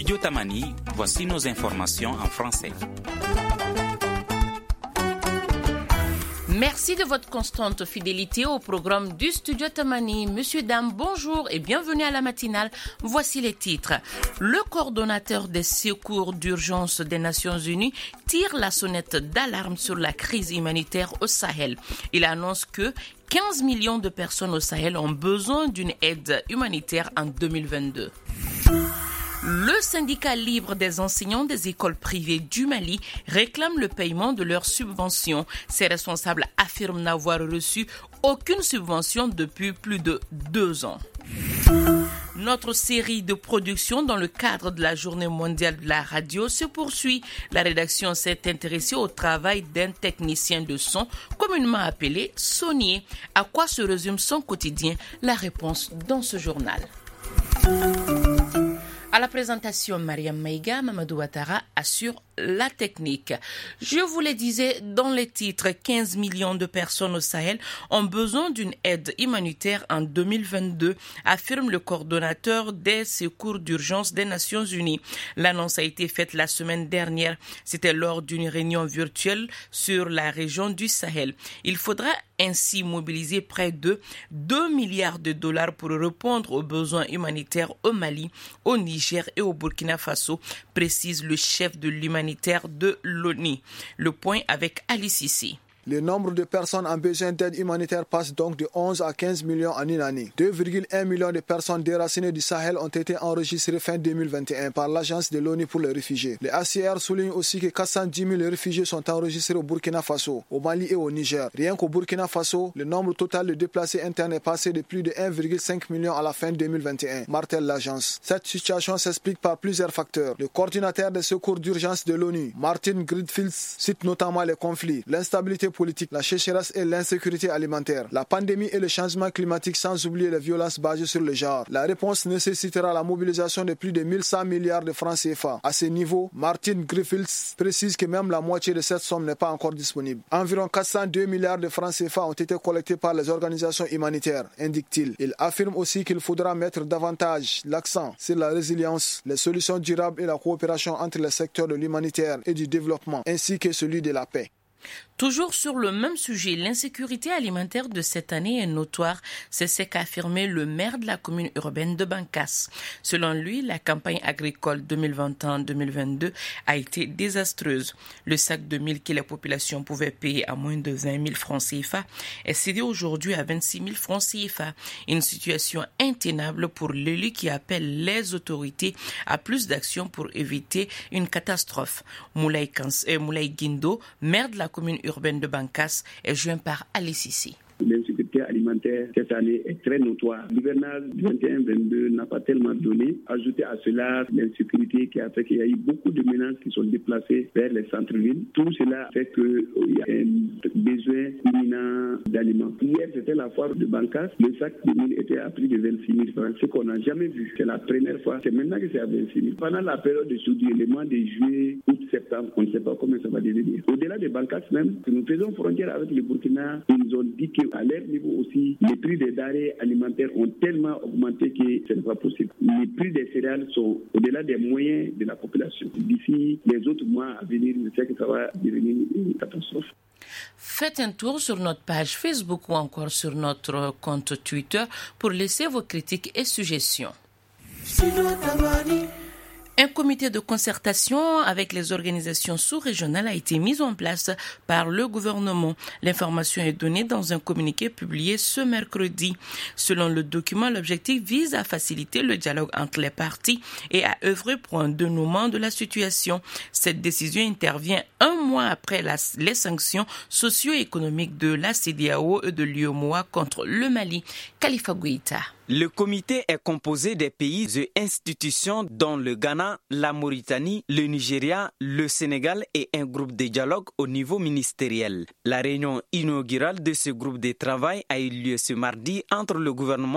Studio Tamani, voici nos informations en français. Merci de votre constante fidélité au programme du Studio Tamani. Monsieur, dames, bonjour et bienvenue à la matinale. Voici les titres. Le coordonnateur des secours d'urgence des Nations Unies tire la sonnette d'alarme sur la crise humanitaire au Sahel. Il annonce que 15 millions de personnes au Sahel ont besoin d'une aide humanitaire en 2022. Le syndicat libre des enseignants des écoles privées du Mali réclame le paiement de leurs subventions. Ces responsables affirment n'avoir reçu aucune subvention depuis plus de 2 ans. Notre série de production dans le cadre de la Journée mondiale de la radio se poursuit. La rédaction s'est intéressée au travail d'un technicien de son, communément appelé sonnier. À quoi se résume son quotidien? La réponse dans ce journal. À la présentation, Mariam Maïga, Mamadou Ouattara assure la technique. Je vous le disais dans les titres, 15 millions de personnes au Sahel ont besoin d'une aide humanitaire en 2022, affirme le coordonnateur des secours d'urgence des Nations Unies. L'annonce a été faite la semaine dernière. C'était lors d'une réunion virtuelle sur la région du Sahel. Il faudra ainsi mobiliser près de 2 milliards de dollars pour répondre aux besoins humanitaires au Mali, au Niger et au Burkina Faso, précise le chef de l'humanitaire de l'ONU. Le point avec Ali Sissi. Le nombre de personnes en besoin d'aide humanitaire passe donc de 11 à 15 millions en une année. 2,1 millions de personnes déracinées du Sahel ont été enregistrées fin 2021 par l'Agence de l'ONU pour les réfugiés. Le HCR souligne aussi que 410 000 réfugiés sont enregistrés au Burkina Faso, au Mali et au Niger. Rien qu'au Burkina Faso, le nombre total de déplacés internes est passé de plus de 1,5 million à la fin 2021, martèle l'agence. Cette situation s'explique par plusieurs facteurs. Le coordinateur des secours d'urgence de l'ONU, Martin Griffiths, cite notamment les conflits, l'instabilité politique, la sécheresse et l'insécurité alimentaire, la pandémie et le changement climatique, sans oublier les violences basées sur le genre. La réponse nécessitera la mobilisation de plus de 1100 milliards de francs CFA. À ce niveau, Martin Griffiths précise que même la moitié de cette somme n'est pas encore disponible. Environ 402 milliards de francs CFA ont été collectés par les organisations humanitaires, indique-t-il. Il affirme aussi qu'il faudra mettre davantage l'accent sur la résilience, les solutions durables et la coopération entre les secteurs de l'humanitaire et du développement, ainsi que celui de la paix. Toujours sur le même sujet, l'insécurité alimentaire de cette année est notoire. C'est ce qu'a affirmé le maire de la commune urbaine de Bankas. Selon lui, la campagne agricole 2021-2022 a été désastreuse. Le sac de mil que la population pouvait payer à moins de 20 000 francs CFA est cédé aujourd'hui à 26 000 francs CFA. Une situation intenable pour l'élu qui appelle les autorités à plus d'actions pour éviter une catastrophe. Moulay Guindo, maire de la commune urbaine de Bankas, est joint par Ali Sissi. L'insécurité alimentaire cette année est très notoire. L'hivernage 21-22 n'a pas tellement donné. Ajouté à cela l'insécurité qui a fait qu'il y a eu beaucoup de ménages qui sont déplacés vers les centres-villes. Tout cela fait qu'il y a un besoin imminent d'aliments. Hier, c'était la foire de Bankas. Le sac de mil était à prix de 26 000 francs, ce qu'on n'a jamais vu. C'est la première fois. C'est maintenant que c'est à 26 000. Pendant la période de soudure, les mois de juillet, août, septembre, on ne sait pas comment ça va devenir. Au-delà de Bankas même, nous faisons frontière avec le Burkina. Ils nous ont dit qu'à leur niveau aussi, les prix des denrées alimentaires ont tellement augmenté que ce n'est pas possible. Les prix des céréales sont au-delà des moyens de la population. D'ici les autres mois à venir, je sais que ça va devenir une catastrophe. Faites un tour sur notre page Facebook ou encore sur notre compte Twitter pour laisser vos critiques et suggestions. Un comité de concertation avec les organisations sous-régionales a été mis en place par le gouvernement. L'information est donnée dans un communiqué publié ce mercredi. Selon le document, l'objectif vise à faciliter le dialogue entre les parties et à œuvrer pour un dénouement de la situation. Cette décision intervient un mois après les sanctions socio-économiques de la CEDEAO et de l'UEMOA contre le Mali. Khalifa Gouita. Le comité est composé des pays et institutions dont le Ghana, la Mauritanie, le Nigeria, le Sénégal et un groupe de dialogue au niveau ministériel. La réunion inaugurale de ce groupe de travail a eu lieu ce mardi entre le gouvernement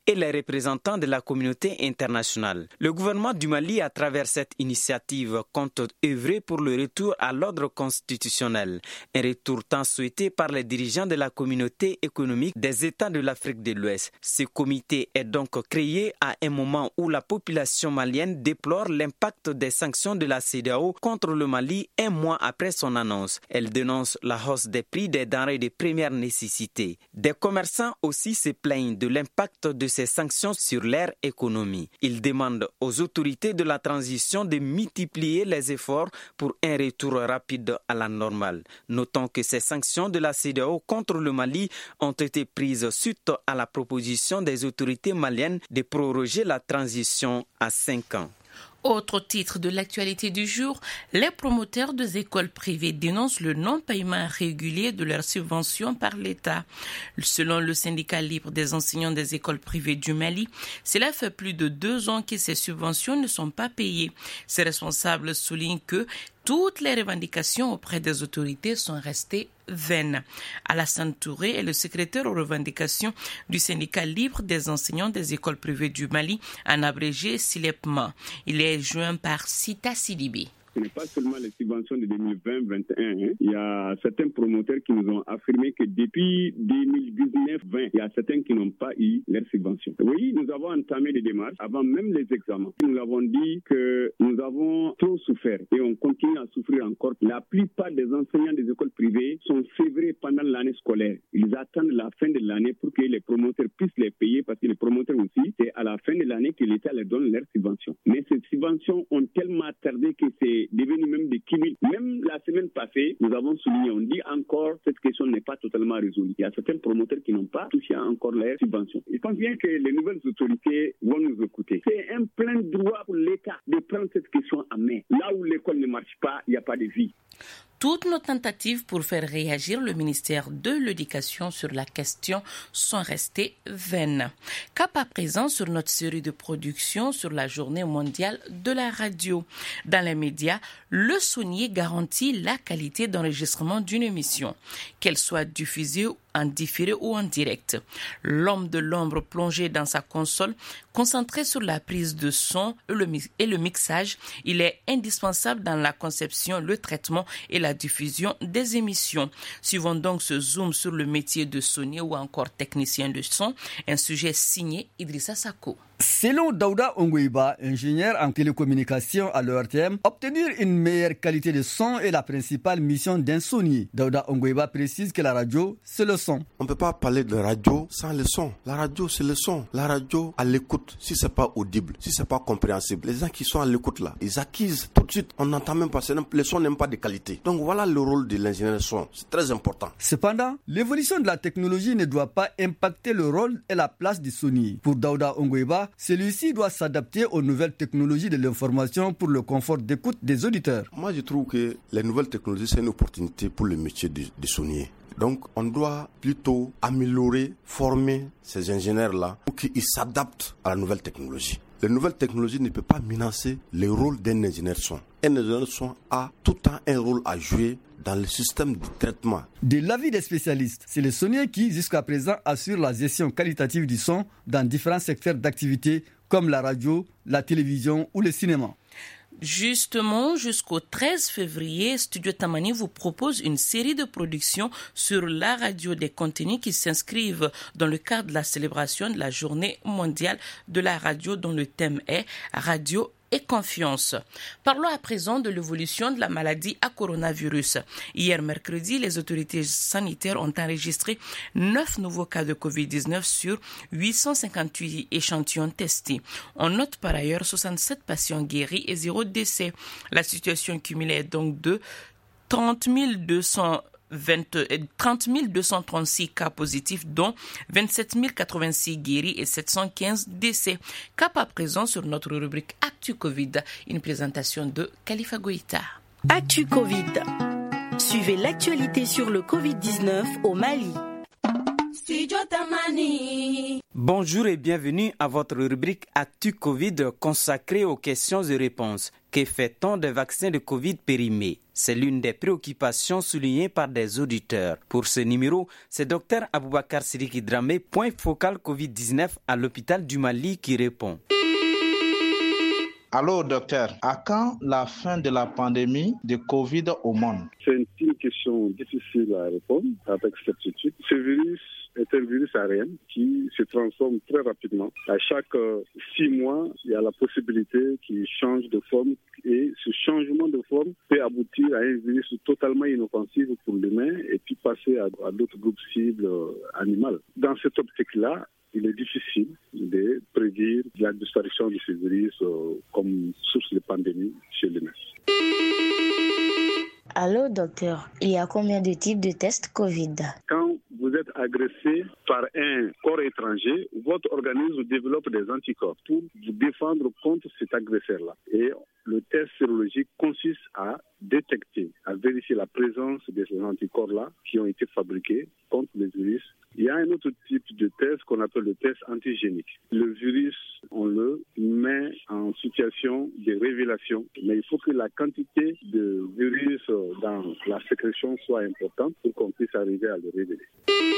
et les représentants de la communauté internationale. Le gouvernement du Mali, à travers cette initiative, compte œuvrer pour le retour à l'ordre constitutionnel. Un retour tant souhaité par les dirigeants de la communauté économique des États de l'Afrique de l'Ouest. Ce comité est donc créé à un moment où la population malienne déplore l'impact des sanctions de la CEDEAO contre le Mali un mois après son annonce. Elle dénonce la hausse des prix des denrées de première nécessité. Des commerçants aussi se plaignent de l'impact de ces sanctions sur leur économie. Ils demandent aux autorités de la transition de multiplier les efforts pour un retour rapide à la normale. Notons que ces sanctions de la CEDEAO contre le Mali ont été prises suite à la proposition des autorités maliennes de proroger la transition à 5 ans. Autre titre de l'actualité du jour, les promoteurs des écoles privées dénoncent le non-paiement régulier de leurs subventions par l'État. Selon le syndicat libre des enseignants des écoles privées du Mali, cela fait plus de 2 ans que ces subventions ne sont pas payées. Ces responsables soulignent que toutes les revendications auprès des autorités sont restées vaines. Alassane Touré est le secrétaire aux revendications du syndicat libre des enseignants des écoles privées du Mali, en abrégé SILEPMA. Il est joint par Sita Sidibé. Ce n'est pas seulement les subventions de 2020-2021. Il y a certains promoteurs qui nous ont affirmé que depuis 2019-20, il y a certains qui n'ont pas eu leurs subventions. Oui, nous avons entamé des démarches avant même les examens. Nous avons dit que nous avons trop souffert et on continue à souffrir encore. La plupart des enseignants des écoles privées sont sévrés pendant l'année scolaire. Ils attendent la fin de l'année pour que les promoteurs puissent les payer parce que les promoteurs aussi, c'est à la fin de l'année que l'État leur donne leurs subventions. Mais ces subventions ont tellement tardé que c'est devenu même des cumuls. Même la semaine passée, nous avons souligné, on dit encore, cette question n'est pas totalement résolue. Il y a certains promoteurs qui n'ont pas touché encore leurs subventions. Je pense bien que les nouvelles autorités vont nous écouter. C'est un plein droit pour l'État de prendre cette question en main. Là où l'école ne marche pas, il n'y a pas de vie. Toutes nos tentatives pour faire réagir le ministère de l'Éducation sur la question sont restées vaines. Cap à présent sur notre série de production sur la journée mondiale de la radio. Dans les médias, le sonnier garantit la qualité d'enregistrement d'une émission, qu'elle soit diffusée en différé ou en direct. L'homme de l'ombre plongé dans sa console, concentré sur la prise de son et le mixage, il est indispensable dans la conception, le traitement et la diffusion des émissions. Suivons donc ce zoom sur le métier de sonnier ou encore technicien de son, un sujet signé Idrissa Sako. Selon Daouda Ongweiba, ingénieur en télécommunication à l'ERTM, obtenir une meilleure qualité de son est la principale mission d'un sonnier. Daouda Ongweiba précise que la radio, c'est le son. On ne peut pas parler de radio sans le son. La radio, c'est le son. La radio, à l'écoute, si c'est pas audible, si c'est pas compréhensible, les gens qui sont à l'écoute là, ils acquisent tout de suite. On n'entend même pas, le son n'est pas de qualité. Donc voilà le rôle de l'ingénieur son. C'est très important. Cependant, l'évolution de la technologie ne doit pas impacter le rôle et la place du sonnier. Pour Daouda Ongweiba, celui-ci doit s'adapter aux nouvelles technologies de l'information pour le confort d'écoute des auditeurs. Moi, je trouve que les nouvelles technologies, c'est une opportunité pour le métier de sonnier. Donc, on doit plutôt améliorer, former ces ingénieurs-là pour qu'ils s'adaptent à la nouvelle technologie. Les nouvelles technologies ne peuvent pas menacer le rôle d'un ingénieur son. Un ingénieur son a tout le temps un rôle à jouer dans le système de traitement. De l'avis des spécialistes, c'est le sonnier qui, jusqu'à présent, assure la gestion qualitative du son dans différents secteurs d'activité comme la radio, la télévision ou le cinéma. Justement, jusqu'au 13 février, Studio Tamani vous propose une série de productions sur la radio, des contenus qui s'inscrivent dans le cadre de la célébration de la journée mondiale de la radio dont le thème est Radio et confiance. Parlons à présent de l'évolution de la maladie à coronavirus. Hier mercredi, les autorités sanitaires ont enregistré 9 nouveaux cas de Covid-19 sur 858 échantillons testés. On note par ailleurs 67 patients guéris et 0 décès. La situation cumulée est donc de 30 236 cas positifs, dont 27 086 guéris et 715 décès. Cap à présent sur notre rubrique Actu Covid, une présentation de Khalifa Goïta. Actu Covid. Suivez l'actualité sur le Covid-19 au Mali. Bonjour et bienvenue à votre rubrique Actu Covid consacrée aux questions et réponses. Que fait-on des vaccins de Covid périmés? C'est l'une des préoccupations soulignées par des auditeurs. Pour ce numéro, c'est Dr Aboubakar Sidiki Dramé, point focal Covid-19 à l'hôpital du Mali, qui répond. Allô, docteur, à quand la fin de la pandémie de Covid au monde? C'est une question difficile à répondre avec certitude. Ce virus est un virus ARN qui se transforme très rapidement. À chaque 6 mois, il y a la possibilité qu'il change de forme et ce changement de forme peut aboutir à un virus totalement inoffensif pour l'humain et puis passer à d'autres groupes cibles animaux. Dans cette optique-là, il est difficile de prédire la disparition de ce virus comme source de pandémie chez l'humain. Allô, docteur, il y a combien de types de tests Covid? Quand vous êtes agressé par un corps étranger, votre organisme développe des anticorps pour vous défendre contre cet agresseur-là. Et le test sérologique consiste à détecter, à vérifier la présence de ces anticorps-là qui ont été fabriqués contre le virus. Il y a un autre type de test qu'on appelle le test antigénique. Le virus, on le met en situation de révélation, mais il faut que la quantité de virus dans la sécrétion soit importante pour qu'on puisse arriver à le révéler.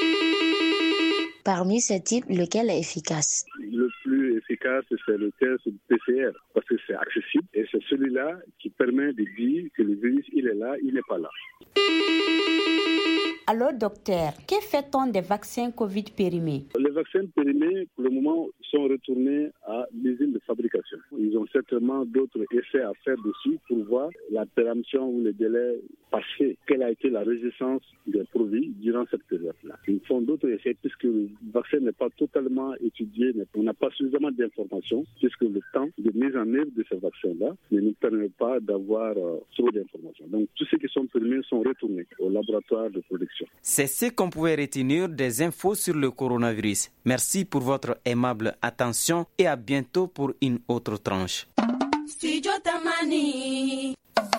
Parmi ces types, lequel est efficace? Le plus efficace, c'est le test PCR, parce que c'est accessible et c'est celui-là qui permet de dire que le virus, il est là, il n'est pas là. Alors, docteur, que fait-on des vaccins Covid périmés? Les vaccins périmés, pour le moment, sont retournés à l'usine de fabrication. Ils ont certainement d'autres essais à faire dessus pour voir la péremption ou le délai passé, quelle a été la résistance des produits durant cette période-là. Ils font d'autres essais puisque le vaccin n'est pas totalement étudié, on n'a pas suffisamment d'informations puisque le temps de mise en œuvre de ce vaccin-là ne nous permet pas d'avoir trop d'informations. Donc, tous ceux qui sont périmés sont retournés au laboratoire de production. C'est ce qu'on pouvait retenir des infos sur le coronavirus. Merci pour votre aimable attention et à bientôt pour une autre tranche. Studio Tamani.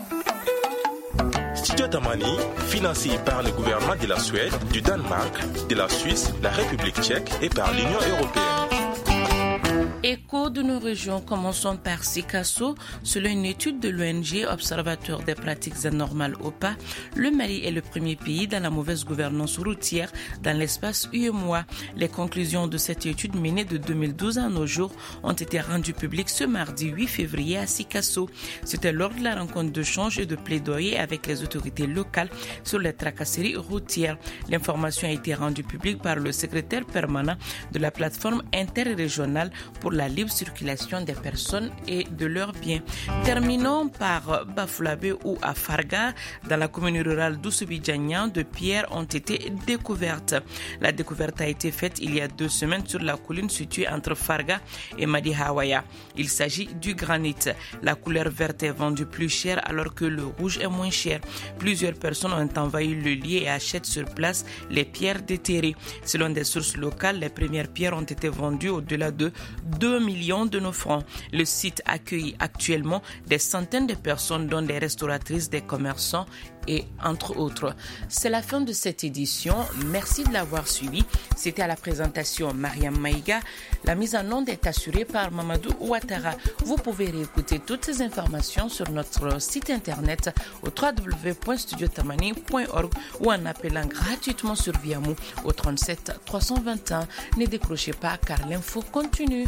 Studio Tamani, financé par le gouvernement de la Suède, du Danemark, de la Suisse, la République tchèque et par l'Union européenne. Écho de nos régions, commençons par Sikasso. Selon une étude de l'ONG Observatoire des pratiques anormales OPA, le Mali est le premier pays dans la mauvaise gouvernance routière dans l'espace UEMOA. Les conclusions de cette étude menée de 2012 à nos jours ont été rendues publiques ce mardi 8 février à Sikasso. C'était lors de la rencontre d'échange et de plaidoyer avec les autorités locales sur les tracasseries routières. L'information a été rendue publique par le secrétaire permanent de la plateforme interrégionale pour la libre circulation des personnes et de leurs biens. Terminons par Bafoulavé ou à Farga, dans la commune rurale d'Oussoubi-Djagnan, de pierres ont été découvertes. La découverte a été faite il y a 2 semaines sur la colline située entre Farga et Madihawaya. Il s'agit du granit. La couleur verte est vendue plus cher alors que le rouge est moins cher. Plusieurs personnes ont envahi le lieu et achètent sur place les pierres déterrées. Selon des sources locales, les premières pierres ont été vendues au-delà de 2 millions de nos francs. Le site accueille actuellement des centaines de personnes, dont des restauratrices, des commerçants et entre autres. C'est la fin de cette édition. Merci de l'avoir suivi. C'était à la présentation Mariam Maïga. La mise en onde est assurée par Mamadou Ouattara. Vous pouvez réécouter toutes ces informations sur notre site internet au www.studiotamani.org ou en appelant gratuitement sur Viamou au 37 321. Ne décrochez pas car l'info continue.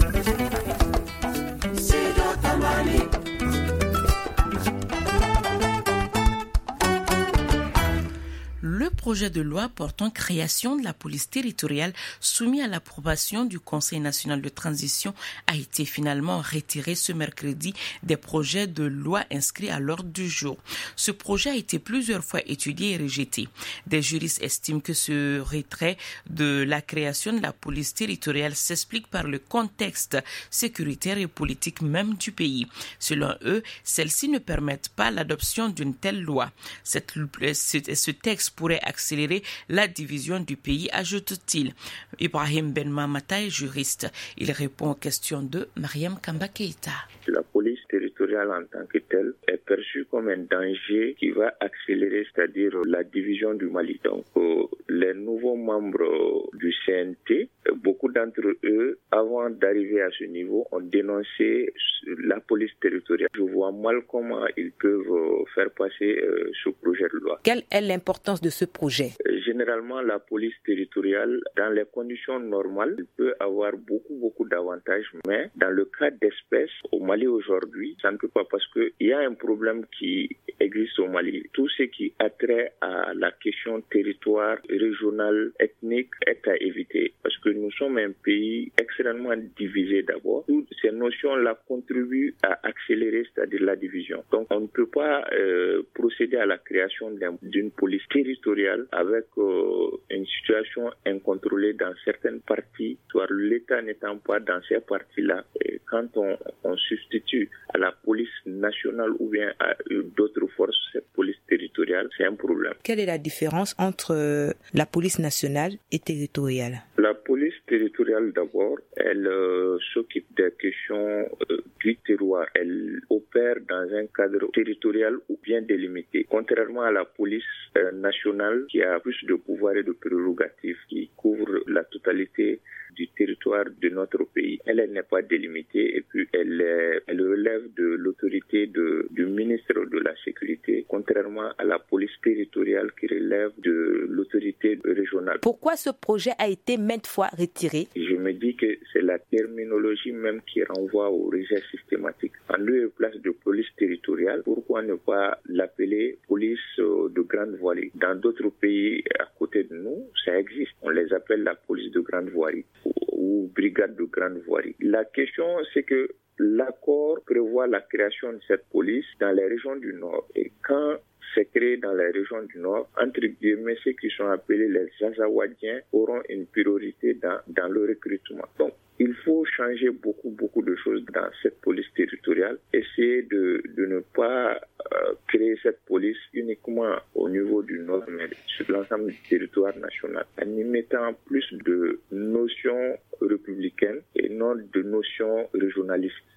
Le projet de loi portant création de la police territoriale soumis à l'approbation du Conseil national de transition a été finalement retiré ce mercredi des projets de loi inscrits à l'ordre du jour. Ce projet a été plusieurs fois étudié et rejeté. Des juristes estiment que ce retrait de la création de la police territoriale s'explique par le contexte sécuritaire et politique même du pays. Selon eux, celles-ci ne permettent pas l'adoption d'une telle loi. Ce texte pourrait accélérer la division du pays, ajoute-t-il. Ibrahim Ben Mamata est juriste. Il répond aux questions de Mariam Kamba Keïta. La police territoriale en tant que telle est perçue comme un danger qui va accélérer, c'est-à-dire la division du Mali. Donc, les nouveaux nouveaux membres du CNT, beaucoup d'entre eux, avant d'arriver à ce niveau, ont dénoncé la police territoriale. Je vois mal comment ils peuvent faire passer ce projet de loi. Quelle est l'importance de ce projet? Généralement, la police territoriale, dans les conditions normales, peut avoir beaucoup d'avantages, mais dans le cas d'espèces, au Mali aujourd'hui, ça ne peut pas parce qu'il y a un problème qui existe au Mali. Tout ce qui a trait à la question territoire, régional, ethnique est à éviter parce que nous sommes un pays extrêmement divisé d'abord. Toutes ces notions-là contribuent à accélérer, c'est-à-dire la division. Donc on ne peut pas procéder à la création d'une police territoriale avec une situation incontrôlée dans certaines parties, soit l'État n'étant pas dans ces parties-là. Et quand on substitue à la police nationale ou bien à d'autres forces cette police territoriale, c'est un problème. Quelle est la différence entre la police nationale et territoriale? La police territoriale d'abord, elle s'occupe des questions du terroir. Elle opère dans un cadre territorial ou bien délimité. Contrairement à la police nationale qui a plus de pouvoirs et de prérogatives, qui couvre la totalité du territoire de notre pays. Elle n'est pas délimitée et puis elle relève de l'autorité du ministre de la Sécurité, contrairement à la police territoriale qui relève de l'autorité régionale. Pourquoi ce projet a été maintes fois retiré? Je me dis que c'est la terminologie même qui renvoie au rejet systématique. En lieu et place de police territoriale, pourquoi ne pas l'appeler police de grande voirie? Dans d'autres pays à côté de nous, ça existe. On les appelle la police de grande voirie ou brigade de grande voirie. La question, c'est que l'accord prévoit la création de cette police dans les régions du Nord. Et quand c'est créé dans les régions du Nord, entre guillemets, ceux qui sont appelés les Azawadiens auront une priorité dans le recrutement. Donc, il faut changer beaucoup de choses dans cette police territoriale. Essayer de ne pas créer cette police uniquement au niveau du Nord, mais sur l'ensemble du territoire national, en y mettant plus de notions républicaines et non de notions régionalistes.